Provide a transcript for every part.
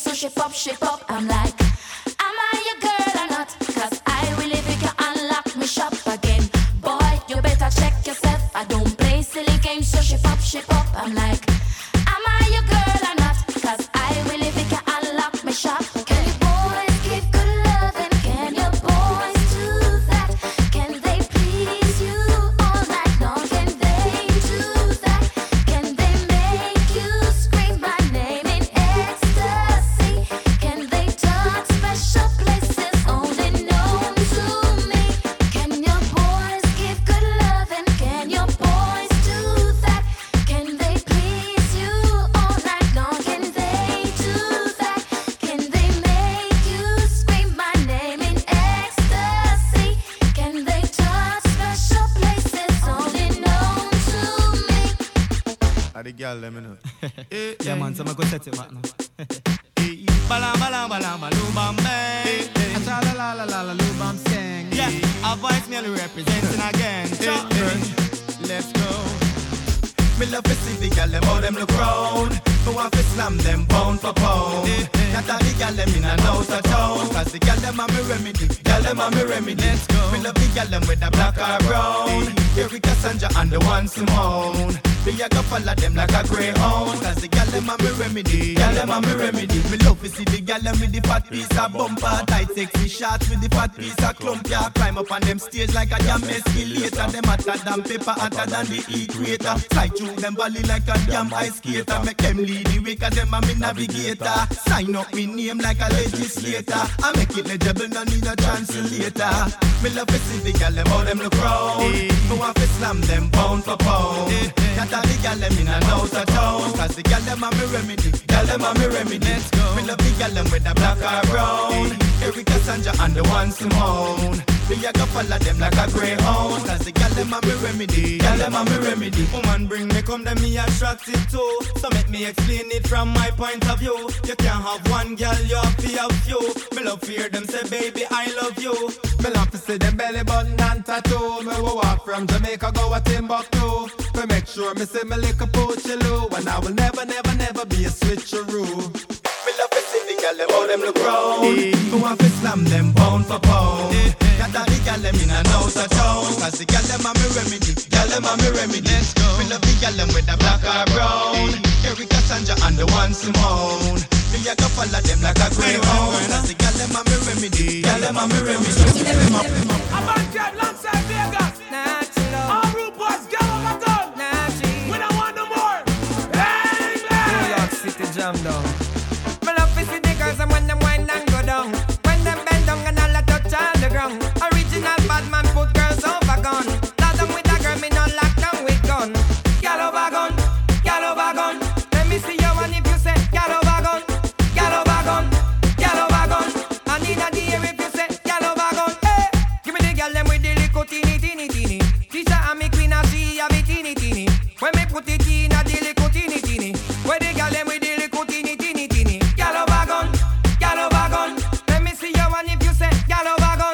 so shape up. I'm like, am I your girl or not? Cause I really think you unlock me shop again. Boy, you better check yourself. I don't play silly games, so shape up. I'm like, am I your girl or not? Cause I really think you unlock me shop. Can you boys give good loving? Can your boys do that? Can they please you all night long? Can they do that? Can they make you scream my name in ecstasy? Can they touch special places only known to me? Can your boys give good loving? Can your boys do that? Can they please you all night long? Can they do that? Can they make you scream my name in ecstasy? Can they touch special places only known to me? I the girl let me know. Yeah, man, so I go set it back now. Bala bala bala baloo bam bang. Cha la la la la la loo bam sing. Yeah, our voice merely representing again. Let's go. Me love to see the gal them how them look round. Me want to slam them pound for pound. Not all the gal them in and out of town. Cause the gal them a me remedy. Let's go. Me love the gal them with a black or brown. Erika, Sandra and the one Simone. Me a go follow them like a greyhound. Cause the gal them a me remedy. Me love to see the gal them with the fat piece of bumper. Tight sexy shots with the fat piece of clump. Yeah, climb up on them stage like a damn escalator. Them hotter than pepper, hotter than the equator. Slide through them valley like a damn ice skater. Make them lead the way cause them a me navigator. Sign up me name like a legislator. I make it legible, no need a translator. Me love to see the gal them how them look round. Me want to slam them pound for pound. Not all the gal them in and out of town. Cause the gal them a me remedy. Let's go. Me love the gal them with a black or brown. Erika, Sandra and the one Simone. Me a go follow them like a greyhound. Cause the gal them a me remedy. Woman bring me come to me attracted too. So make me explain it from my point of view. You can't have one girl, you have to have few. Me love to hear them say baby I love you. Me love to see them belly button and tattoo. Me will walk from Jamaica go a Timbuktu. To make sure me see me lick a poochiloo. And I will never be a switcheroo. Me love to see the gal them how them look round. Me want to slam them pound for pound. Got all the gal them in and out of town. Cause the gal them a me remedy. Let's go. Me love the gal them with a black or brown. Erika, Sandra and the one Simone. Me a go follow them like a greyhound. Cause the gal them a me remedy. I'm on jet alongside Vegas. All rude boys, get on my gun. We don't want no more. Amen. New York City jam down. Me love to see the girls and when them wind and go down. When them bend down and all a touch on the ground. Original bad man put girls over gun. Lock down with a girl, me no lock down with gun. Girl over gun. Let me see you and if you say girl over gun. And in the air if you say girl over gun. Hey, give me the girl them with the little teeny. Tisha and me queen and she have it teeny. When me put it in a the little teeny. Where the girl them with the little teeny. Girl over gun. Let me see you and if you say girl over gun.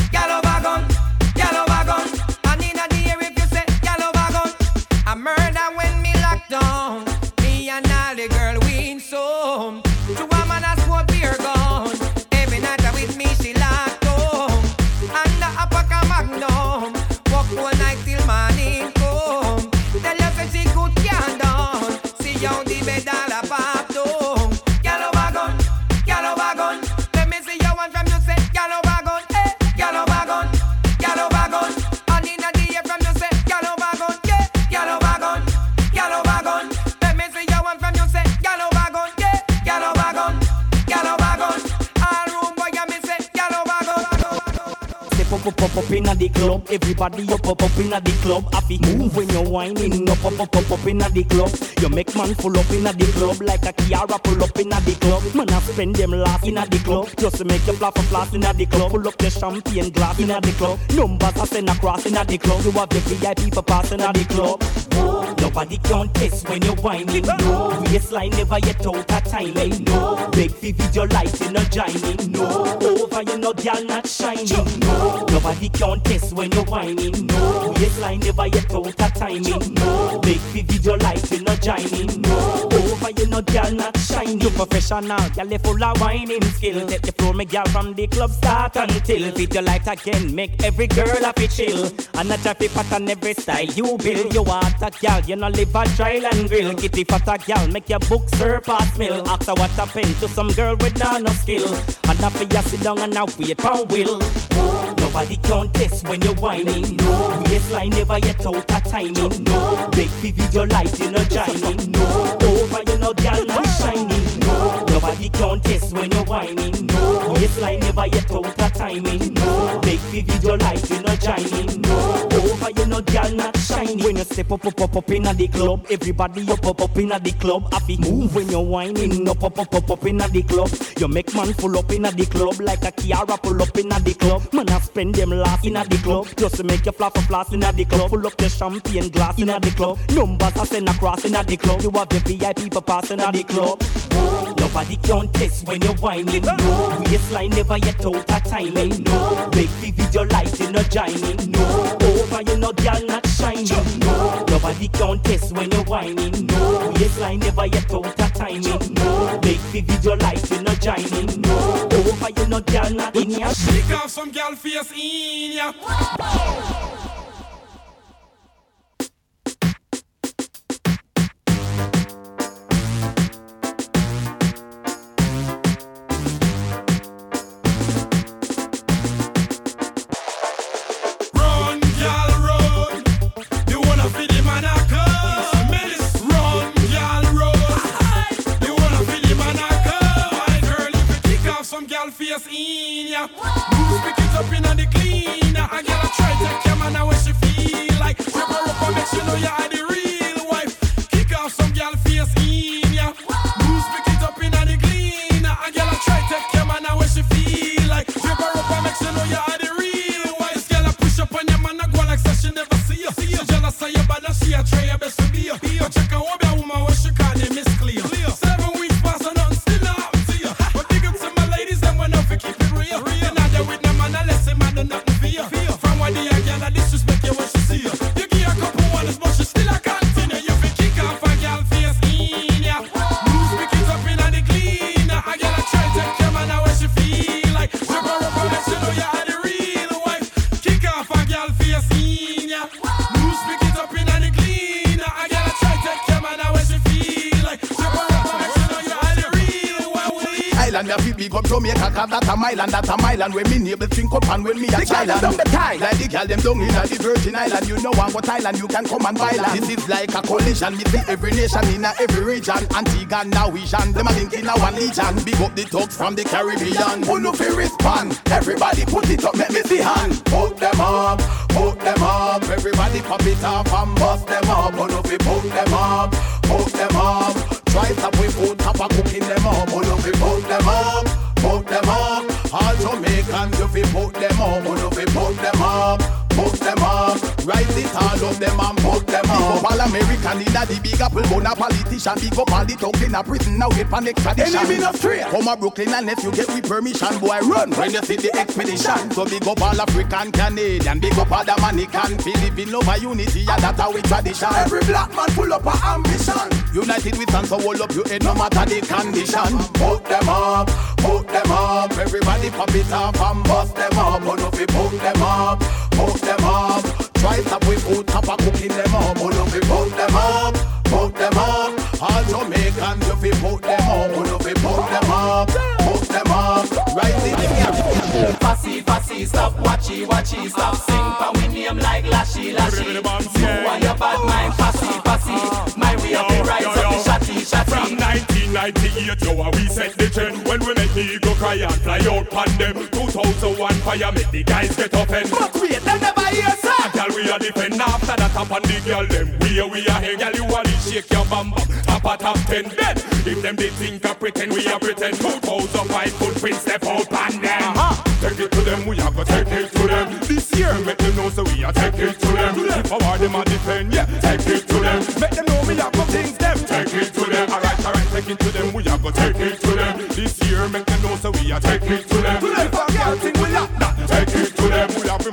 And in the air if you say girl over gun. A murder when me lock down. Me and all the girl win some. To a man a sport beer gun. Every night with me she lock down. And the Apaca Magnum. Walk all night till morning come. Tell you say she good can down. See you the bed all a pop down. Girl over gun. Let me see you one from you say girl over gun. Hey, girl over gun. And in the air from you say girl over gun. Yeah, girl over gun. Let me see you one from you say girl over gun. Yeah, girl over gun. All room boy you me say girl over gun. Step up inna the club. Everybody up inna the club. Happy move when you're whining up inna the club. You make man full up inna the club like a Kiara pull up inna the club. Man I spend them last inna the club just to make you flap inna the club. Pull up the champagne glass inna the club. Numbers I send across inna the club. You have the VIP for pass inna the club. Nobody can test when you're whining. No waistline never yet out of timing. No big video light in a jining. No over you know girl not shining. No Nobody can test when you're whining. No, waistline never yet out of timing. No, big video light you not joining. No, over you no girl not shining. You professional, girl you full of whining skill. Take the floor, me girl from the club start until fit your light again. Make every girl happy chill. And a traffic pattern every style you build. You want a girl, you no live a trial and grill. Kitty fat a girl, make your book surpass mill. After what happened to some girl with no skill. And after you sit down and now wait for will. Nobody can test when you're whining. No, waistline never yet out of timing. No, big video light you no joining. No, over you no girl not shining. No, nobody can test when you're whining. No, waistline never yet out of timing. No, big video light you no joining. No, over you no girl not shining. When you step up inna the club, everybody up inna the club. Happy move when you're whining. Up inna the club. You make man full up inna the club like a Kiara pull up inna the club. Man I spend them last inna the club just to make you flap inna the club. Pull up your champagne glass inna the club. Numbers I send across inna the club. You have the VIP pass inna the club. Nobody can test when you're whining. No, waistline never yet out of timing. No, big video light you no joining. No, over you no girl not shining. No, nobody can test when you're whining. No, waistline never yet out of timing. No, big video light you no joining. No, over you no girl not in ya. Shake off some girl face in ya. Face in ya. Move, pick it up inna the cleaner. A girl a try take your man when she feel like. Grab her up and make sure you know you are the real wife. Kick off some girl face in ya. Move, pick it up inna the cleaner. A girl a try take your man when she feel like. Grab her up and make sure you know you are the real wife. This girl a push up on your man a go like so she never see you. She jealous of your bad and she a try her best to be you. But check out what your woman when she call them Miss Clear. 7 weeks pass and nothing still not happen to you. But big up to my ladies them when I keep it real. You're not there with no man unless a man do nothing for you. From what the girl disrespect you when she see you. You give a couple ones but she still a continue. You fi kick off a girl face in ya. Move pick it up inna the cleaner. A girl a try take your man when she feel like. Grab her up and let you know you are the real wife. Kick off a girl face in ya. Move pick it up inna the cleaner. A girl a try take your man when she feel like. Grab her up and let you know you are the real wife. Island, me fi big up Jamaica, 'cause that a mile and where me neighbors think up and when me a child. Like the girl them down inna the Virgin Island, you know what island you can come and violent. This is like a collision, me see every nation inna every region. Antigua and Norwegian, them a link inna one legion. Big up the thugs from the Caribbean. Who no fi respond? Everybody put it up, make me see hand. Put them up, put them up. Everybody pop it up and bust them up. Who no fi put them up, put them up. Try stop with food, tap a cooking them up. Who no fi put them up, put them up. All Jamaicans you fi put them up. Who no fi put them up, put them up. Rise it all of them and put them up. Big up all American inna the big apple bun a politician. Big up all the thugs inna prison now wait for extradition. Enemy not straight. Come a Brooklyn and if you get with permission, boy run when you see the expedition. So big up all African, Canadian, big up all Dominican. Philippine love a unity, yeah that's our tradition. Every black man full up a ambition. United we stand so hold up your head no matter the condition. Put them up, put them up. Everybody pop it up and bust them up. Who no fi put them up, put them up. Try stop with food, tap a cooking them up. Who no fi put them up, put them up. All Jamaicans you fi put them up. Who no fi put them up, put them up. Rise it again. Fussy, stop watchy, stop sing for we name like Lashy. You and your bad mind, fussy. My way up and rise up the shotty. From 1998, yo, we set the trend. When we make the eagle cry and fly out pan them. 2001 fire make the guys get offended. But wait, they never hear sir. Girl, we are defend after that up on the girl them. We are here, girl, you are the shake your bum bum. Top 10 then. If them they think I pretend, we are pretend. 2005 footprints step out pan them. Take it to them, we are gonna take it to them. This year make them know so we are take it to them. If I war them a defend, yeah, take it to them. Make them know me have got things them. Take it to them, alright, take it to them. We are gonna take it to them. This year make them know so we are take it to them. If I can't sing, we have that. Take it to them, we have to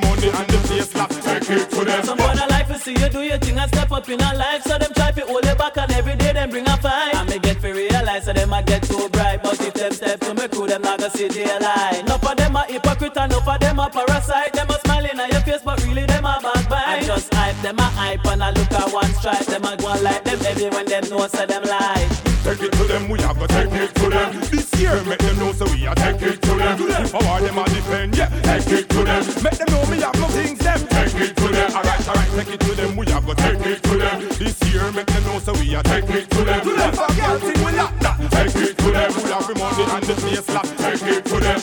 up in a life, so them try to hold you back, and every day them bring a fight. And me get to realize, so them a get too bright. But if them step to me crew, them not gonna see daylight. Enough of them a hypocrite, and enough of them a parasite. Them a smiling at your face, but really them a backbite. I just hype, them a hype, and I look at one stripe. Them a go on like them heavy when them know so them lie. Take it to them, we have to take it to them. This year, make them know so we are take it to them. If I want them, I defend, yeah, take it to them. Make them know me have no things, them take it to them. Alright, take it to them, we have to take it to them. This year, make them know so we are take it to them. If a girl think we like that, take it to them. We have the money and the place slap, take it to them.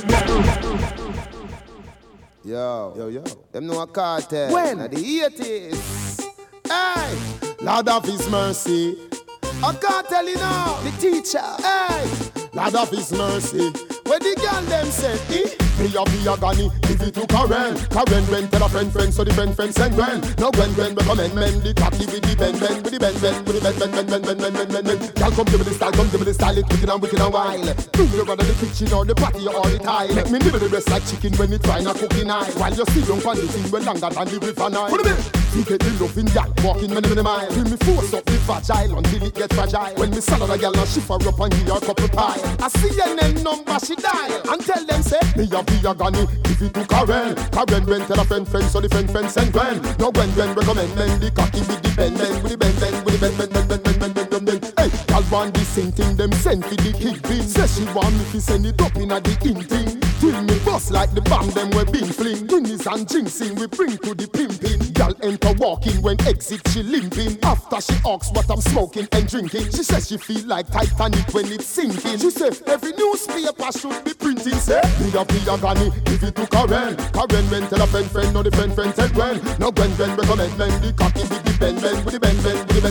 Yo, them know a cartel. When? Now the 80s. Hey, Lord of His mercy. I can't tell you now. The teacher. Hey, Lord of His mercy. Where the girl them say, me a be a Gani, give it to Karen. Karen went tell a friend, so the friend send Gwen. Now Gwen recommend men, the cocky with the bend, with the bend. Girl come give me the style, it wicked and wild. Do you rather the kitchen or the party or the tile? Make me nibble the rest like chicken when it try not cooking eye. While you see young fan the thing well longer than the river Nile. Put them in. You get the loving gal walking many mile. Till me force up the fragile until it get fragile. When me salad a gal and shift her up and give her a couple pie. I see your name number she dial and tell them say me a be a Gani, give it to Karen. Karen went tell a friend, so the friend send Gwen. Now Gwen recommend men, the cocky with the bend, with the bend. Hey, y'all want the same thing, them send for the kick bin. Say she want me to send it up in a the in thing. Till me bust like the bomb, them we been fling. Guineas and jinxing, we bring to the pimping. Y'all enter walking, when exit she limping. After she asks what I'm smoking and drinking, she says she feel like Titanic when it's sinking. She said every newspaper should be printing. Say me a be a Gani, give it to Karen. Karen went tell a friend, no the friend tell Gwen. Now Gwen recommend men, the cocky with the bend, with the bend.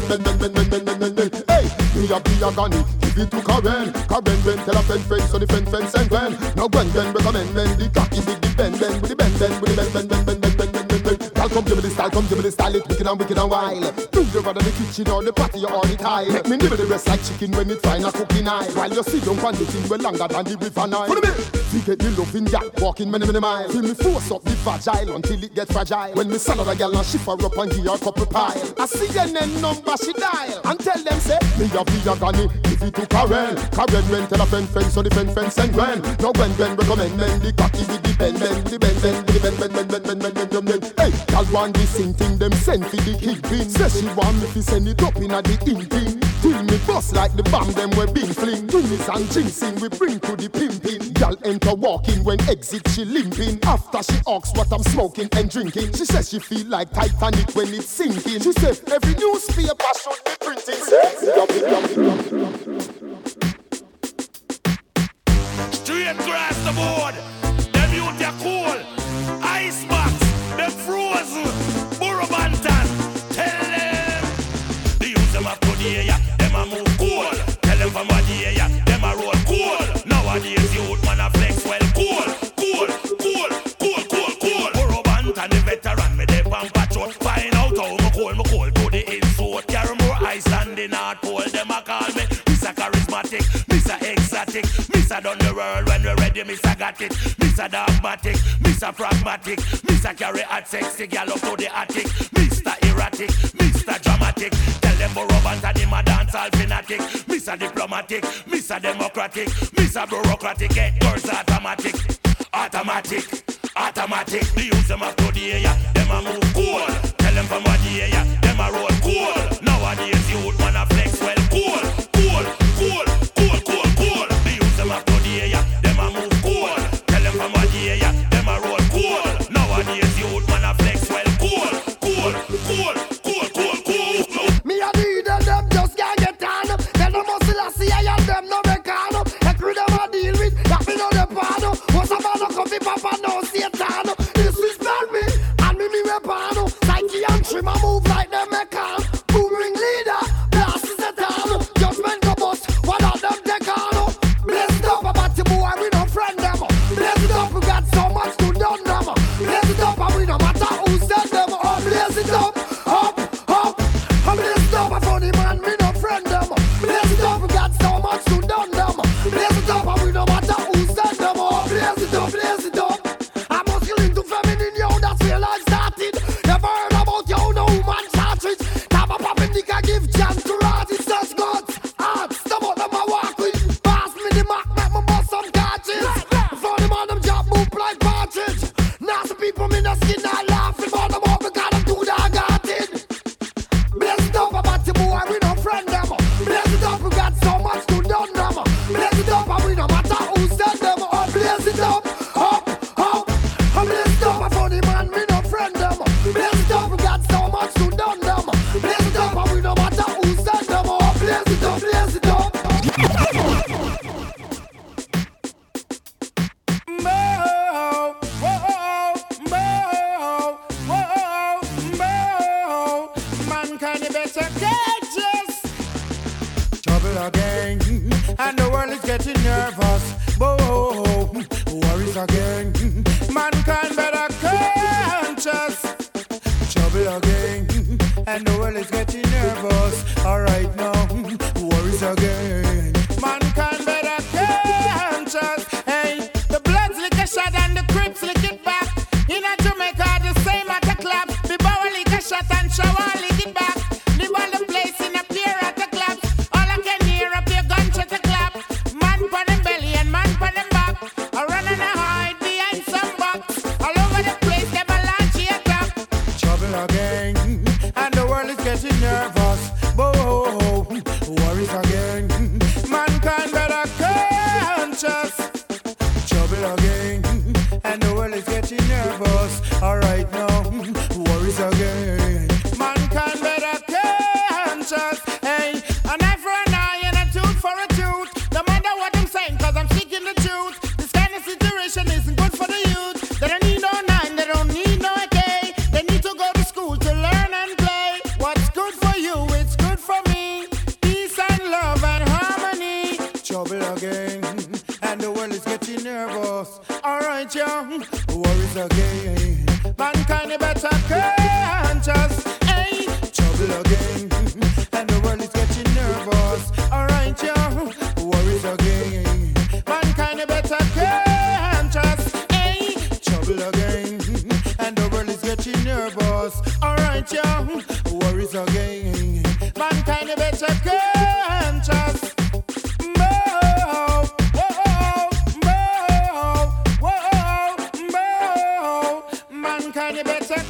Hey, me a be a Gani, give it to Karen. Karen went tell a friend, so the friend send Gwen. Now Gwen recommend men, the cocky with the bend, with the bend. Come give me the style, it wicked and wild. Do you rather the kitchen or the party or the tile? Make me nibble the rest like chicken when it try not cooking eye. While you see young fan the thing well longer than the river Nile. Put them in. You get the loving gal walking many miles. Till me force up the fragile until it get fragile. When me salad a gal and shift her up and give her a couple pile. I see your name number she dial and tell them say me a be a Gani, give it to Karen. Karen went tell a friend, so the friend send Gwen. Now Gwen recommend men, the cocky with the bend, with the bend. Hey, y'all want the same thing, them send for the kick bin. Say she want me to send it up in a the in thing. Till me bust like the bomb, them we been fling. Guineas and jinxing, we bring to the pimping. Y'all enter walking, when exit she limping. After she asks what I'm smoking and drinking, she says she feel like Titanic when it's sinking. She said every newspaper should be printing. Straight across the board, them youth are cool. Ice box, them frozen. Burro Bantan, tell them. The youth them up to the area, them a move cool. Tell them from what the area, them a roll cool. Nowadays youth man a flex well cool. Burro Bantan the veteran, me dey on patrol. Find out how me cool to the insult. Carry more ice than the North Pole. Them a call me Mr. Charismatic, Mr. Exotic, Mr. Done the world when we ready, Mr. Got it, Mr. Dogmatic, Mr. Pragmatic, Mr. Carry at sexy gal up to the attic, Mr. Erratic, Mr. Dramatic. Tell them Burro Bantan him a dance all fanatic, Mr. Diplomatic, Mr. Democratic, Mr. Bureaucratic. Get girls automatic. The use them up to the area, them a move cool. Tell them from what the area, them a roll cool. Nowadays youth man a flex well cool. The use them up to the area, them a move cool. Tell them from what the area, them a roll cool. Nowadays youth man a flex well cool. Me a need them just can't get on. Tell them muscle I see I and them no mechano. That crew them a deal with, that me know the pano. What's a man coffee papa no Satan. Disrespect me, and me repano. Psyche and trim a move like them getting nervous. Whoa, worries again. Mankind better conscious. Trouble again, and the world is getting nervous. Alright now, worries again. Mankind better conscious. Hey, the Bloods lick a shot and the Crips lick it back. In a Jamaica, the same at the club. The Bower lick a shot and Shower lick it back. The ball the place in a peer at the club. All I can hear up your gunshot a clap. Man for them belly and man for them back. I run and I hide behind some box. All over the place, them a launch a attack. Trouble again, and the world is getting nervous. Whoa, worries again. Mankind better conscious. Trouble again, and the world is getting nervous. Alright now, worries again. Mankind better conscious. Hey, an eye for an eye and a tooth for a tooth. No matter what I'm saying, cause I'm speaking the truth. This kind of situation isn't good for the youth. They don't need no 9, they don't need no AK. They need to go to school to learn and play. What's good for you, it's good for me. Peace and love and harmony. Trouble again, and the world is getting nervous. Alright, young, worries again. Mankind better conscious. Hey, trouble again, and the world is getting nervous. Alright, young, worries again. Mankind better conscious. Hey, trouble again, and the world is getting nervous. Alright, young, worries again. Mankind better conscious. Mankind better